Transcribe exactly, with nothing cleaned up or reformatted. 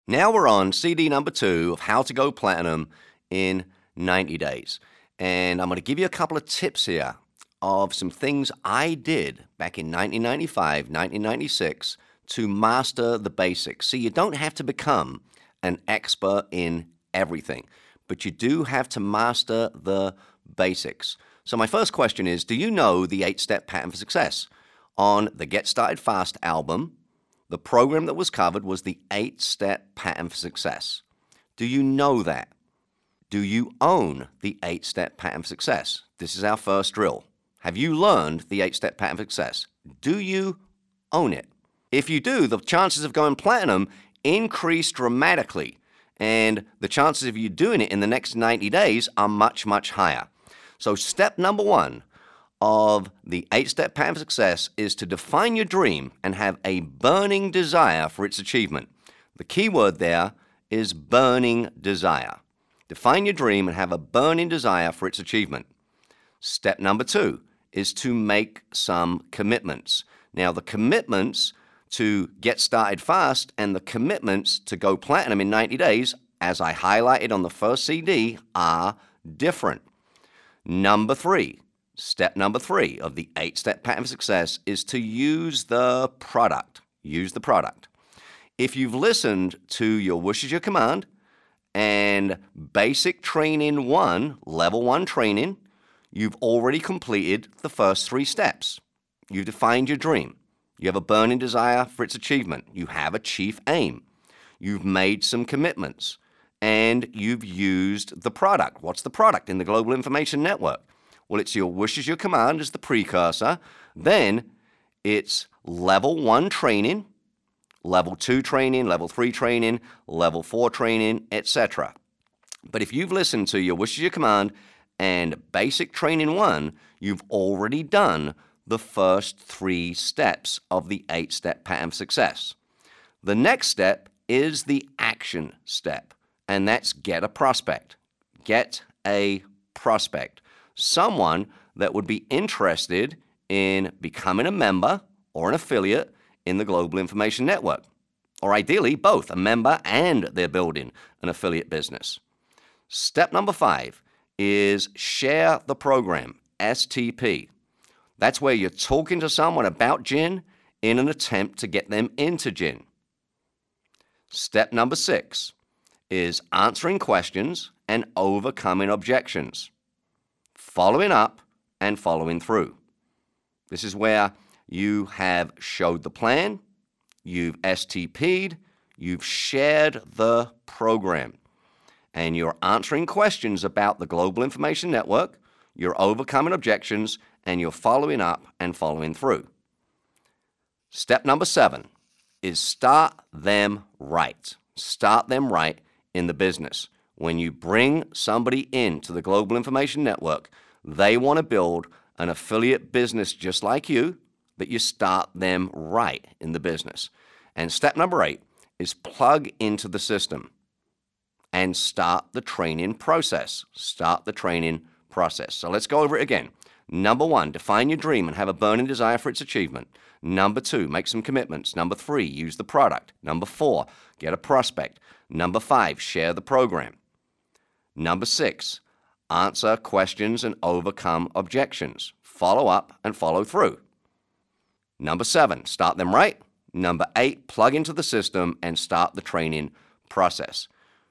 Now we're on C D number two of How to Go Platinum in ninety days. And I'm going to give you a couple of tips here of some things I did back in nineteen ninety-five, nineteen ninety-six to master the basics. See, you don't have to become an expert in everything, but you do have to master the basics. So my first question is, do you know the eight-step pattern for success? On the Get Started Fast album, the program that was covered was the eight-step pattern for success. Do you know that? Do you own the eight-step pattern for success? This is our first drill. Have you learned the eight-step pattern for success? Do you own it? If you do, the chances of going platinum increase dramatically, and the chances of you doing it in the next ninety days are much, much higher. So step number one of the eight-step pattern for success is to define your dream and have a burning desire for its achievement. The key word there is burning desire. Define your dream and have a burning desire for its achievement. Step number two is to make some commitments. Now, the commitments to get started fast and the commitments to go platinum in ninety days, as I highlighted on the first C D, are different. Number three, step number three of the eight-step pattern for success is to use the product. Use the product. If you've listened to your Wish is Your Command and Basic Training one, Level one training, you've already completed the first three steps. You've defined your dream. You have a burning desire for its achievement. You have a chief aim. You've made some commitments. And you've used the product. What's the product in the Global Information Network? Well, it's your Wish is Your Command as the precursor. Then it's level one training, level two training, level three training, level four training, et cetera. But if you've listened to your Wish is Your Command and Basic Training one, you've already done the first three steps of the eight-step pattern of success. The next step is the action step, and that's get a prospect. Get a prospect. Someone that would be interested in becoming a member or an affiliate in the Global Information Network, or ideally both, a member and they're building an affiliate business. Step number five is share the program, S T P. That's where you're talking to someone about gin in an attempt to get them into gin. Step number six is answering questions and overcoming objections, following up and following through. This is where you have showed the plan, you've S T P'd, you've shared the program, and you're answering questions about the Global Information Network, you're overcoming objections, and you're following up and following through. Step number seven is start them right. Start them right in the business. When you bring somebody into the Global Information Network, they want to build an affiliate business just like you, that you start them right in the business. And step number eight is plug into the system and start the training process. Start the training process. So let's go over it again. Number one, define your dream and have a burning desire for its achievement. Number two, make some commitments. Number three, use the product. Number four, get a prospect. Number five, share the program. Number six, answer questions and overcome objections. Follow up and follow through. Number seven, start them right. Number eight, plug into the system and start the training process.